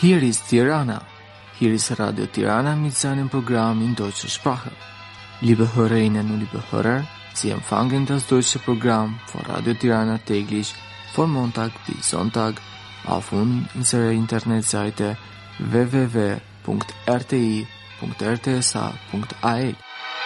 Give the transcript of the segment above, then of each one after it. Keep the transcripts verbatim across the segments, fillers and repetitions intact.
Hier ist Tirana. Hier ist Radio Tirana mit seinem Programm in deutscher Sprache. Liebe Hörerinnen und liebe Hörer, Sie empfangen das deutsche Programm von Radio Tirana täglich von Montag bis Sonntag auf unserer Internetseite w w w punkt r t i punkt r t s a punkt a l.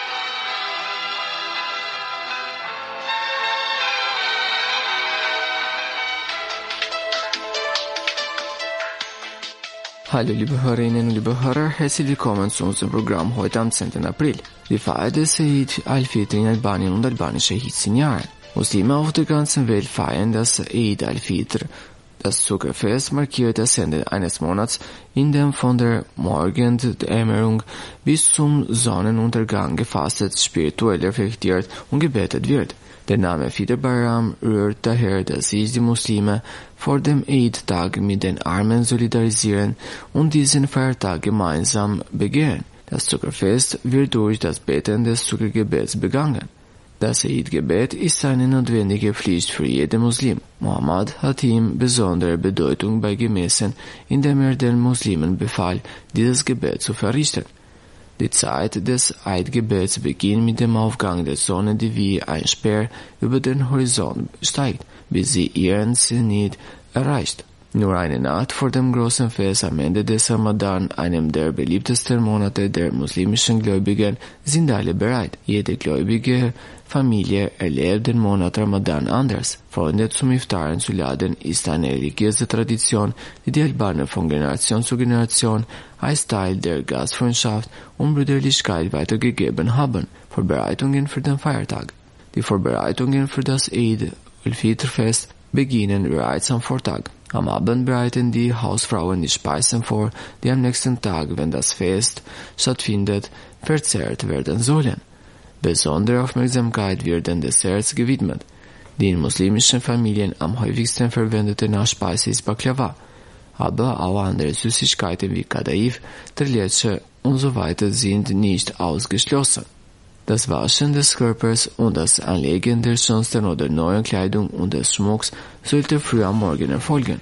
Hallo liebe Hörerinnen und liebe Hörer, herzlich willkommen zu unserem Programm heute am zehnten April. Die Feier des Eid al-Fitr in Albanien und albanische Hitzin-Jahren. Muslime auf der ganzen Welt feiern das Eid al-Fitr. Das Zuckerfest markiert das Ende eines Monats, in dem von der Morgendämmerung bis zum Sonnenuntergang gefastet, spirituell reflektiert und gebetet wird. Der Name Fitr Bayram rührt daher, dass sich die Muslime vor dem Eid-Tag mit den Armen solidarisieren und diesen Feiertag gemeinsam begehen. Das Zuckerfest wird durch das Beten des Zuckergebets begangen. Das Eid-Gebet ist eine notwendige Pflicht für jeden Muslim. Mohammed hat ihm besondere Bedeutung beigemessen, indem er den Muslimen befahl, dieses Gebet zu verrichten. Die Zeit des Eidgebets beginnt mit dem Aufgang der Sonne, die wie ein Speer über den Horizont steigt, bis sie ihren Zenit erreicht. Nur eine Nacht vor dem großen Fest am Ende des Ramadan, einem der beliebtesten Monate der muslimischen Gläubigen, sind alle bereit. Jede gläubige Familie erlebt den Monat Ramadan anders. Freunde zum Iftaren zu laden ist eine religiöse Tradition, die die Albaner von Generation zu Generation als Teil der Gastfreundschaft und Brüderlichkeit weitergegeben haben. Vorbereitungen für den Feiertag. Die Vorbereitungen für das Eid al-Fitr-Fest beginnen bereits am Vortag. Am Abend bereiten die Hausfrauen die Speisen vor, die am nächsten Tag, wenn das Fest stattfindet, verzehrt werden sollen. Besondere Aufmerksamkeit wird den Desserts gewidmet. Die in muslimischen Familien am häufigsten verwendete Nachspeise ist Baklava, aber auch andere Süßigkeiten wie Kadaif, Treletsche und so weiter sind nicht ausgeschlossen. Das Waschen des Körpers und das Anlegen der schönsten oder neuen Kleidung und des Schmucks sollte früh am Morgen erfolgen.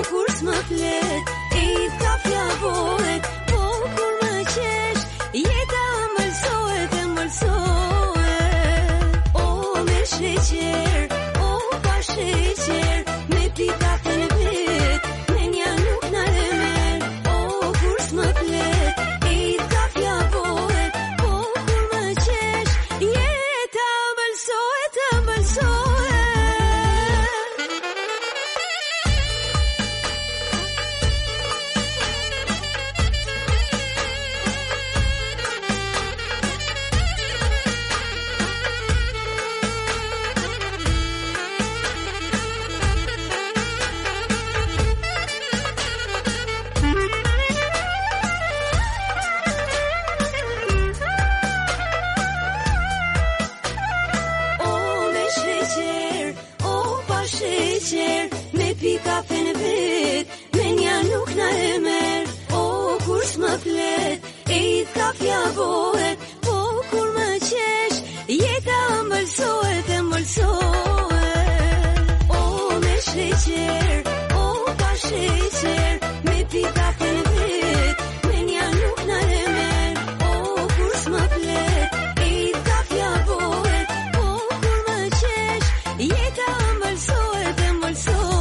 Eid ka fjalë, po kur më qesh, jetë sheqer, me pi kafe në vet, menja nuk na e merr. O kur s'më flet, e i kafja vohet, po kur më qesh, jeta mbëlsohet e mbëlsohet. O me sheqer, o pa sheqer, me pi kafe në vet, menja nuk na e merr. O kur s'më flet, e i kafja vohet, po kur më qesh, jeta mbëlsohet e mbëlsohet.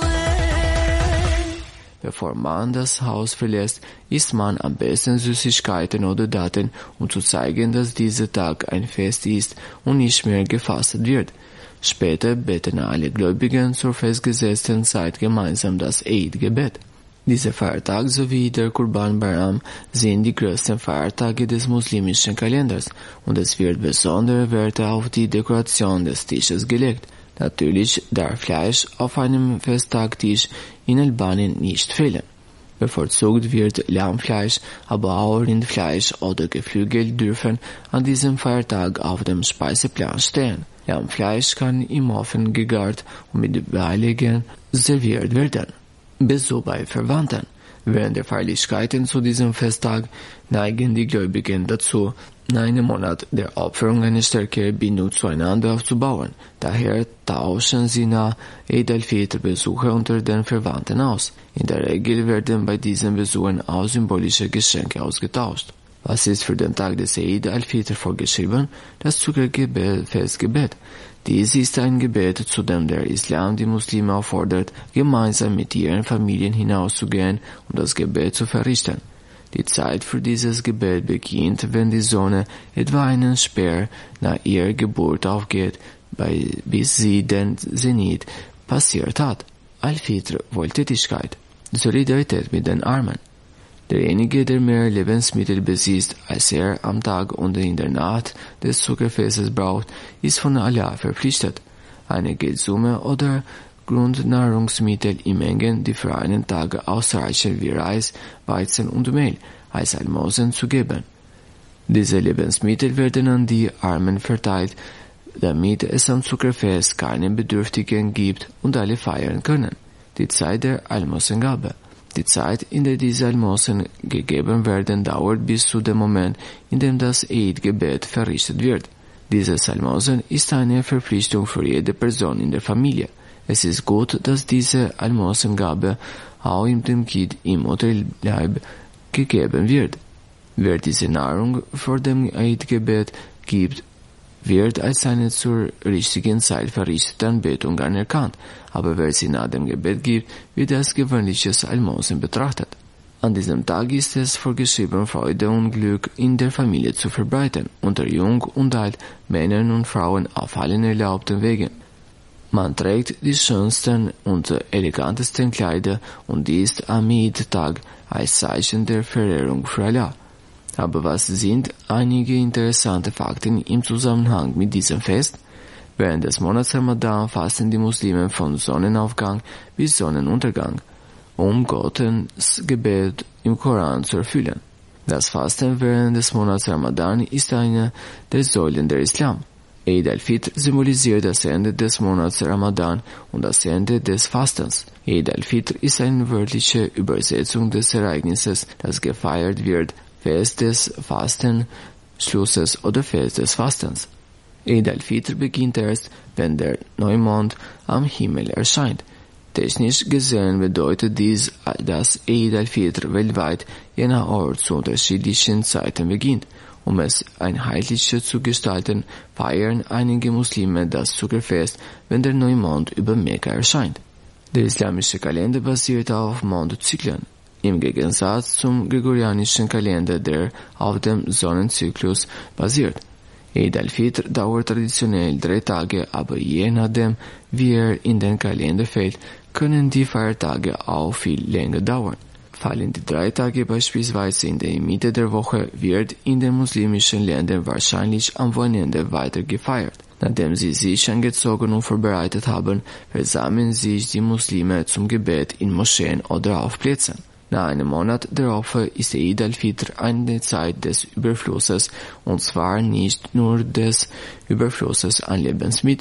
Bevor man das Haus verlässt, ist man am besten Süßigkeiten oder Daten, um zu zeigen, dass dieser Tag ein Fest ist und nicht mehr gefastet wird. Später beten alle Gläubigen zur festgesetzten Zeit gemeinsam das Eid-Gebet. Dieser Feiertag sowie der Kurban Bayram sind die größten Feiertage des muslimischen Kalenders und es wird besondere Werte auf die Dekoration des Tisches gelegt. Natürlich darf Fleisch auf einem Festtagtisch in Albanien nicht fehlen. Bevorzugt wird Lammfleisch, aber auch Rindfleisch oder Geflügel dürfen an diesem Feiertag auf dem Speiseplan stehen. Lammfleisch kann im Ofen gegart und mit Beilegen serviert werden. Besuch bei Verwandten. Während der Feierlichkeiten zu diesem Festtag neigen die Gläubigen dazu, in einem Monat der Opferung eine stärkere Bindung zueinander aufzubauen. Daher tauschen sie nach Eid al-Fitr Besuche unter den Verwandten aus. In der Regel werden bei diesen Besuchen auch symbolische Geschenke ausgetauscht. Was ist für den Tag des Eid al-Fitr vorgeschrieben? Das Zuckergebet, Festgebet. Dies ist ein Gebet, zu dem der Islam die Muslime auffordert, gemeinsam mit ihren Familien hinauszugehen und das Gebet zu verrichten. Die Zeit für dieses Gebet beginnt, wenn die Sonne etwa einen Speer nach ihrer Geburt aufgeht, bei, bis sie den Zenit passiert hat. Al-Fitr, Wohltätigkeit, Solidarität mit den Armen. Derjenige, der mehr Lebensmittel besitzt, als er am Tag und in der Nacht des Zuckerfestes braucht, ist von Allah verpflichtet, eine Geldsumme oder Grundnahrungsmittel in Mengen, die für einen Tag ausreichen wie Reis, Weizen und Mehl, als Almosen zu geben. Diese Lebensmittel werden an die Armen verteilt, damit es am Zuckerfest keine Bedürftigen gibt und alle feiern können. Die Zeit der Almosengabe. Die Zeit, in der diese Almosen gegeben werden, dauert bis zu dem Moment, in dem das Eid-Gebet verrichtet wird. Dieses Almosen ist eine Verpflichtung für jede Person in der Familie. Es ist gut, dass diese Almosengabe auch dem Kind im Mutterleib gegeben wird. Wer diese Nahrung vor dem Eid-Gebet gibt, wird als eine zur richtigen Zeit verrichtete Anbetung anerkannt, aber wer sie nach dem Gebet gibt, wird als gewöhnliches Almosen betrachtet. An diesem Tag ist es vorgeschrieben, Freude und Glück in der Familie zu verbreiten, unter Jung und Alt, Männern und Frauen auf allen erlaubten Wegen. Man trägt die schönsten und elegantesten Kleider und ist am Eid-Tag als Zeichen der Verehrung für Allah. Aber was sind einige interessante Fakten im Zusammenhang mit diesem Fest? Während des Monats Ramadan fasten die Muslime von Sonnenaufgang bis Sonnenuntergang, um Gottes Gebet im Koran zu erfüllen. Das Fasten während des Monats Ramadan ist eine der Säulen der Islam. Eid al-Fitr symbolisiert das Ende des Monats Ramadan und das Ende des Fastens. Eid al-Fitr ist eine wörtliche Übersetzung des Ereignisses, das gefeiert wird, Fest des Fastenschlusses oder Fest des Fastens. Eid al-Fitr beginnt erst, wenn der Neumond am Himmel erscheint. Technisch gesehen bedeutet dies, dass Eid al-Fitr weltweit je nach Ort zu unterschiedlichen Zeiten beginnt. Um es einheitlicher zu gestalten, feiern einige Muslime das Zuckerfest, wenn der Neumond über Mekka erscheint. Der islamische Kalender basiert auf Mondzyklen. Im Gegensatz zum gregorianischen Kalender, der auf dem Sonnenzyklus basiert. Eid al-Fitr dauert traditionell drei Tage, aber je nachdem, wie er in den Kalender fällt, können die Feiertage auch viel länger dauern. Fallen die drei Tage beispielsweise in der Mitte der Woche, wird in den muslimischen Ländern wahrscheinlich am Wochenende weiter gefeiert. Nachdem sie sich angezogen und vorbereitet haben, versammeln sich die Muslime zum Gebet in Moscheen oder auf Plätzen. Nach einem Monat der Opfer ist Eid al-Fitr eine Zeit des Überflusses, und zwar nicht nur des Überflusses an Lebensmitteln.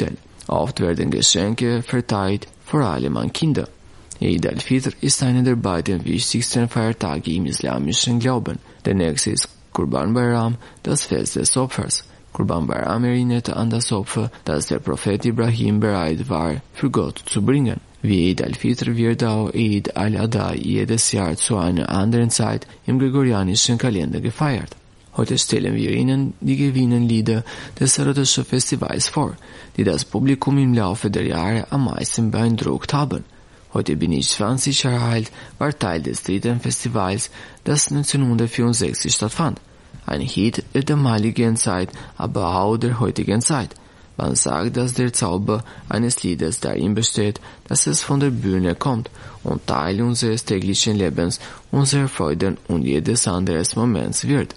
Oft werden Geschenke verteilt, vor allem an Kinder. Eid al-Fitr ist einer der beiden wichtigsten Feiertage im islamischen Glauben. Der nächste ist Kurban Bayram, das Fest des Opfers. Kurban Bayram erinnert an das Opfer, das der Prophet Ibrahim bereit war, für Gott zu bringen. Wie Eid al-Fitr wird auch Eid al-Adha jedes Jahr zu einer anderen Zeit im gregorianischen Kalender gefeiert. Heute stellen wir Ihnen die Gewinnenlieder des erotischen Festivals vor, die das Publikum im Laufe der Jahre am meisten beeindruckt haben. Heute bin ich zwanzig Jahre alt, war Teil des dritten Festivals, das neunzehnhundertvierundsechzig stattfand. Ein Hit der damaligen Zeit, aber auch der heutigen Zeit. Man sagt, dass der Zauber eines Liedes darin besteht, dass es von der Bühne kommt und Teil unseres täglichen Lebens, unserer Freuden und jedes anderes Moments wird.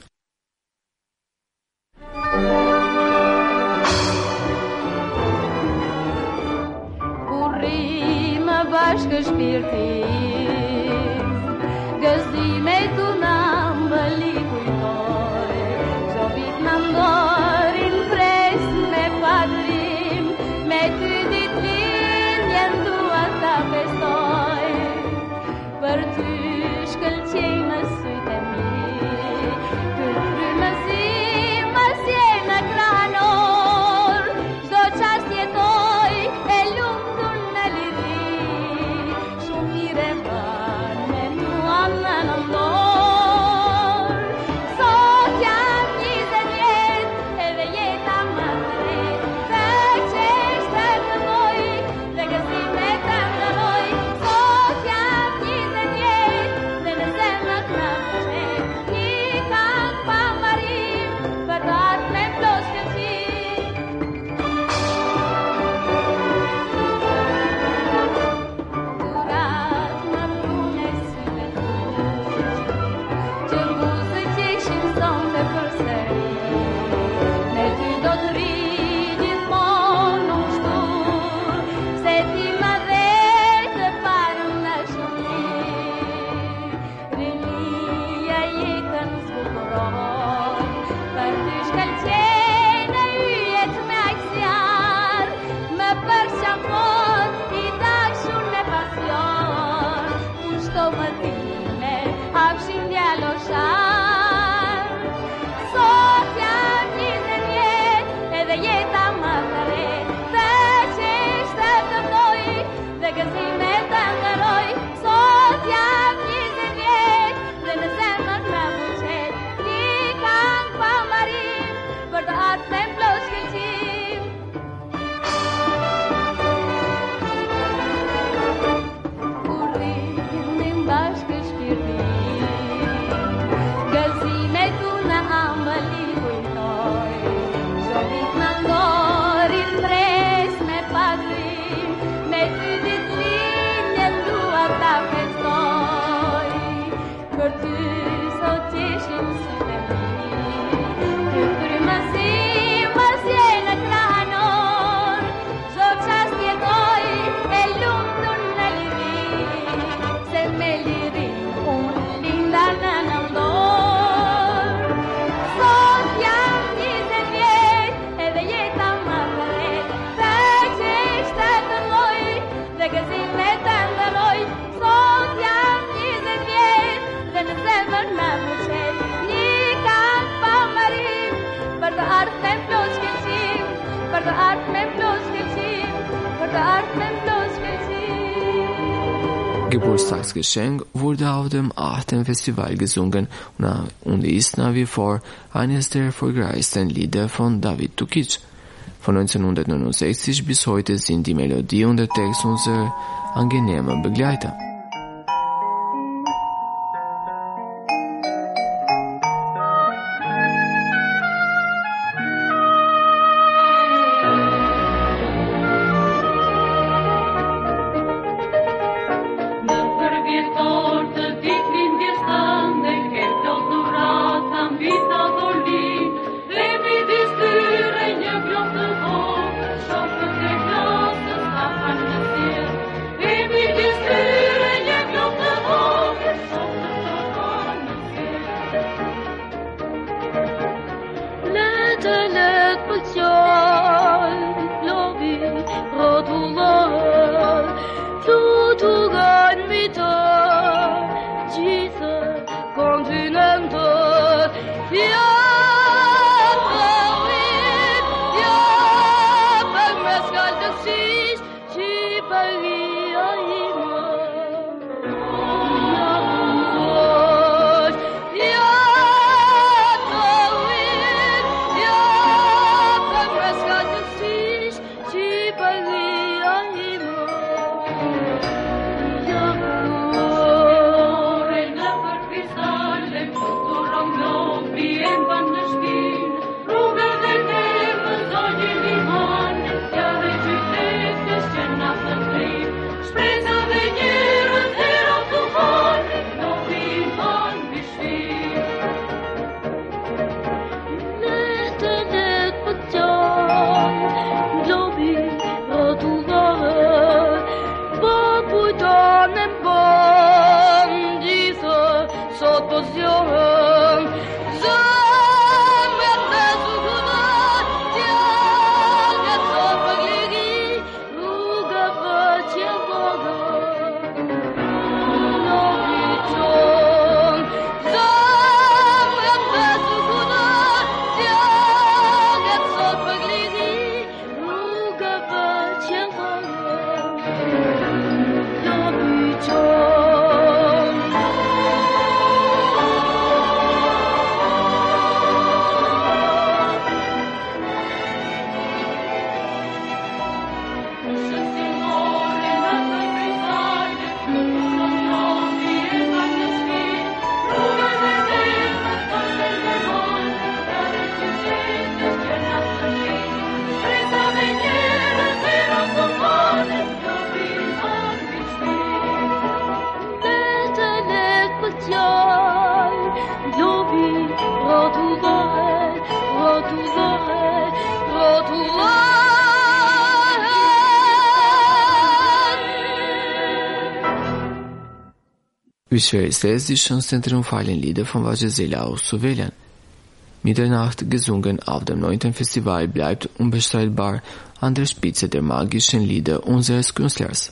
Gespielt ist, găsime tu n-am bălicui noi, jovit n-am dorin pres me padrim, me tu dit linien tu asta pestoi, per tu șcălcei mă suite mi, tu frumă zi mă sienă cranor, jdo častie toi e lumdul neliri, Geburtstagsgeschenk wurde auf dem achten Festival gesungen und ist nach wie vor eines der erfolgreichsten Lieder von David Dukic. Von neunzehnhundertneunundsechzig bis heute sind die Melodie und der Text unsere angenehmen Begleiter. Baby, just U Sveriges läst die schönsten triumphalen Lieder von Vajezela auszuwählen. Mitternacht, gesungen auf dem neunten Festival, bleibt unbestreitbar an der Spitze der magischen Lieder unseres Künstlers.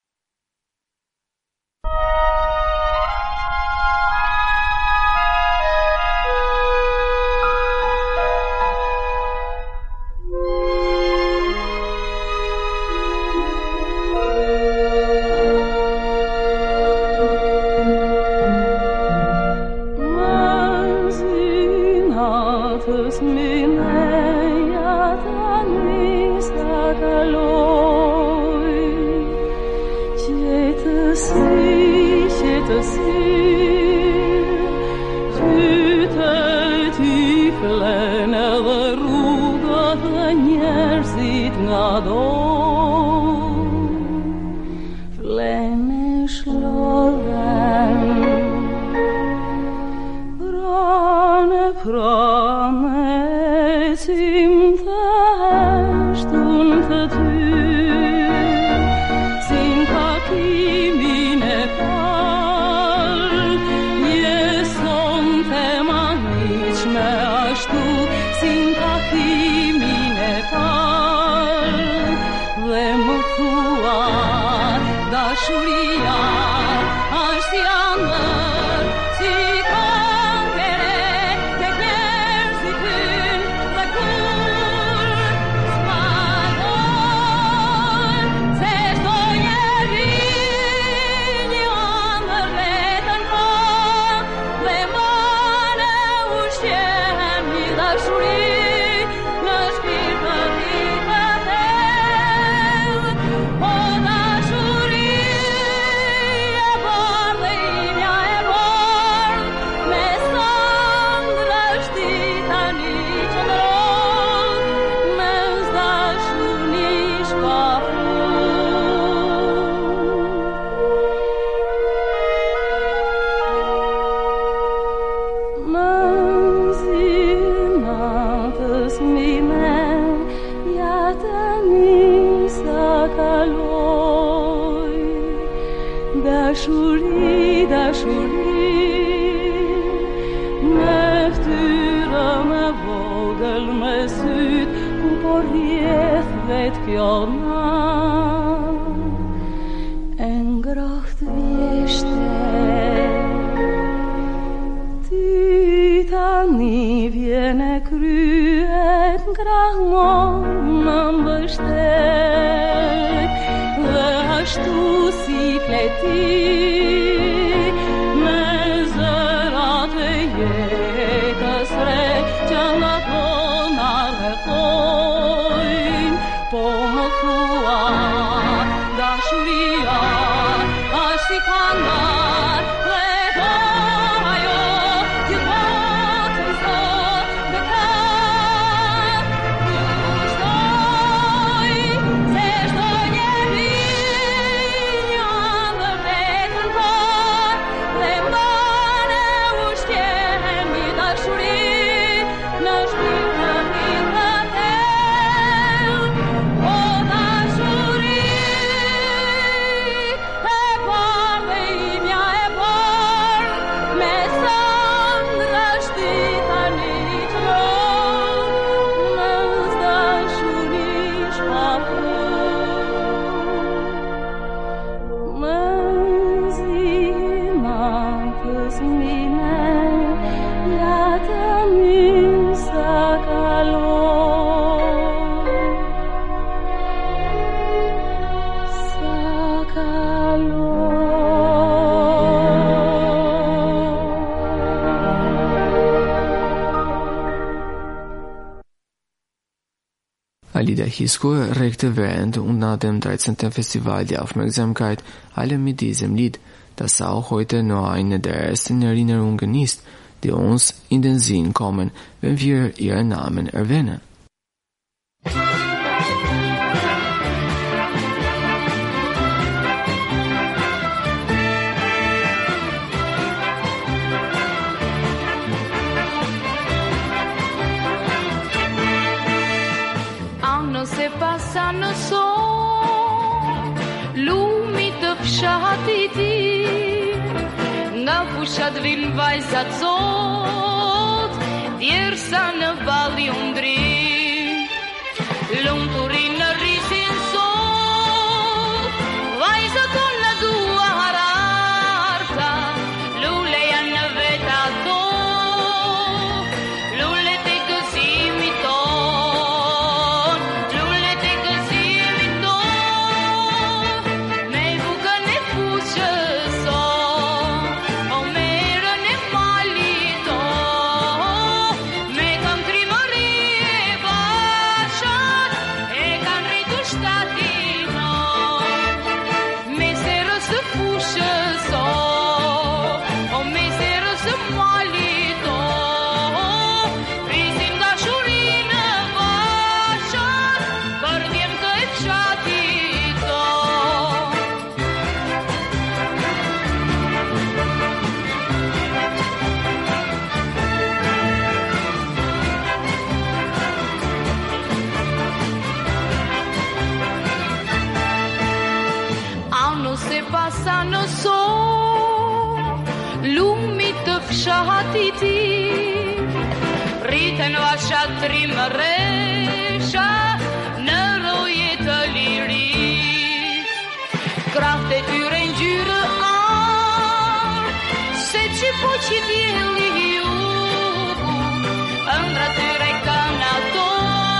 Alida Hisco regte während und nach dem dreizehnten Festival die Aufmerksamkeit alle mit diesem Lied, das auch heute noch eine der ersten Erinnerungen ist, die uns in den Sinn kommen, wenn wir ihren Namen erwähnen. Passano so lumi të fshatit Nga fushat vin vajzat sot, djersa në balli undrin. Lumturin në rrisin sot, vajzat unë në duar arta, lule janë në veta to, lule të gëzimi ton, lule të gëzimi ton, me bukën e fushës son, o merën e malit ton, me kam trimëri e bashat, e kam rritur shtatinon, me serës të fushës son, o me serës të malit ton, prisim dashurin e bashat, për djem të e fshatit ton. Ano se pasa në so, lumi të fshatit ti, rriten vashat trimëresha në roje të liris. Kraft e tyre ngjyrë ardh, se që po që djeli jugu, ëndra tyre kanë ato,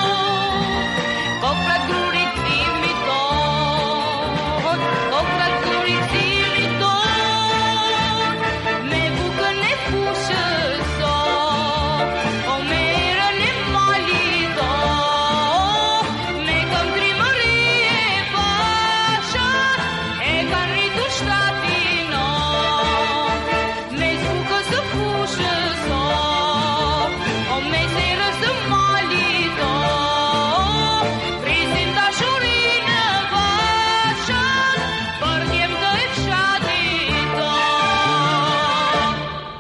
koprat grurit thimi ton, koprat grurit thimi ton, me bukën e fushës son, o merën e malit ton, me kam trimëri e bashat, e kanë rritur shtatinon, me bukës të fushës son, o me serës të malit ton, prisim dashurin e bashat, për djem të e fshatit ton.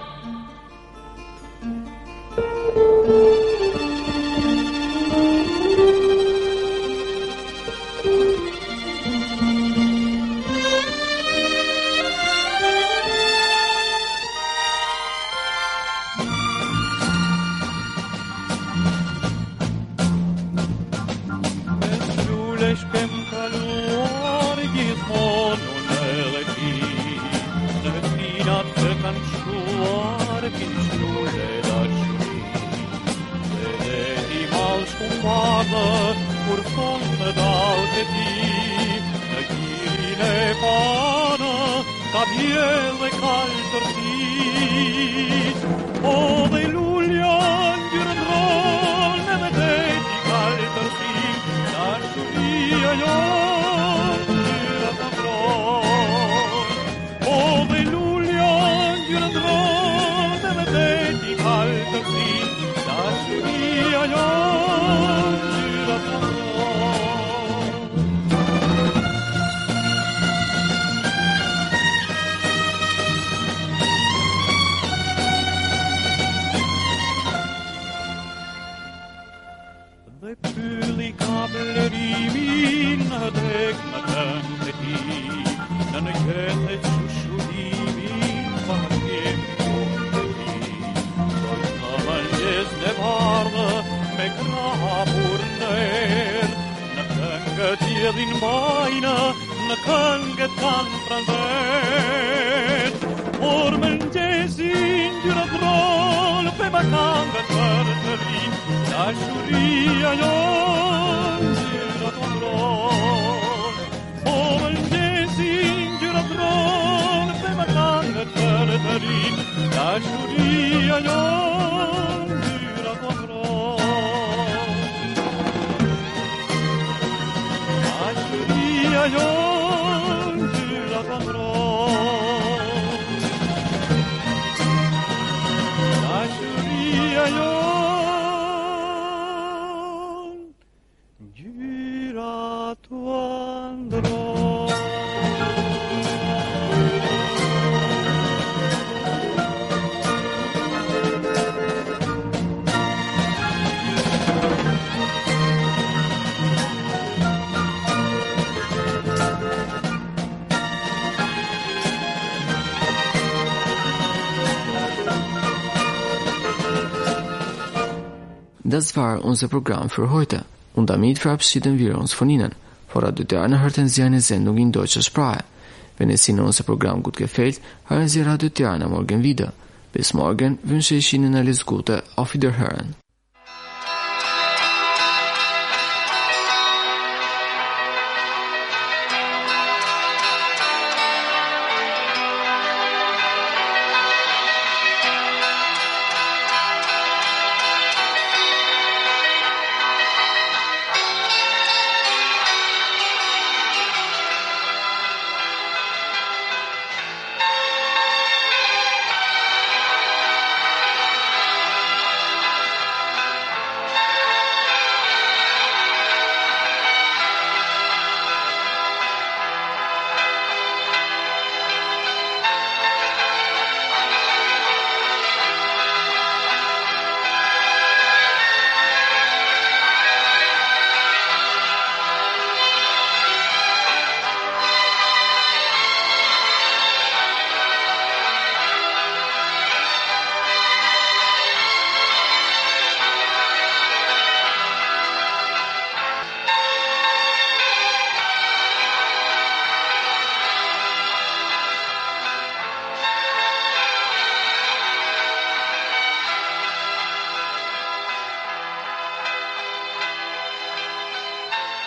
Lulesh kem kaluar gjithmonë unë edhe ti, në tinat të kanë shkuar kish lule dashuri, dhe dhe ti mal shkumbardë kur thonë në dalë të ti, në girin e panë ka bjell dhe kalë tërtit, o dhe lulja ngjyrën ronë edhe dhe ti kalë tërtit, dashuria jonë ngjyra të ndronë, o dhe lulja ngjyrën ronë edhe dhe ti kalë tërtit, dashuria jonë ngjyra të ndronë. Dhe pylli ka blerimin në dek në këngë të ti, në në gjete që shudimin parjem kohë të ti. Dojnë në mëngjes në bardhë me krahapur në erë, në këngët jedhin bajnë, në këngët kanë prandet. Por mëngjesin gjyrat rollë pe ma këngët për të rinë, dashuria jonë gjyrat rollë. Po mëngjesin gjyrat rollë pe ma këngët për të rinë, dashuria jonë gjyrat rollë. Dashuria jonë gjyrat rollë. Dashuria jonë gjyrat rollë. Das war unser Programm für heute. Und damit verabschieden wir uns von Ihnen. Vor Radio Tirana hörten Sie eine Sendung in deutscher Sprache. Wenn es Ihnen unser Programm gut gefällt, hören Sie Radio Tirana morgen wieder. Bis morgen wünsche ich Ihnen alles Gute. Auf Wiederhören.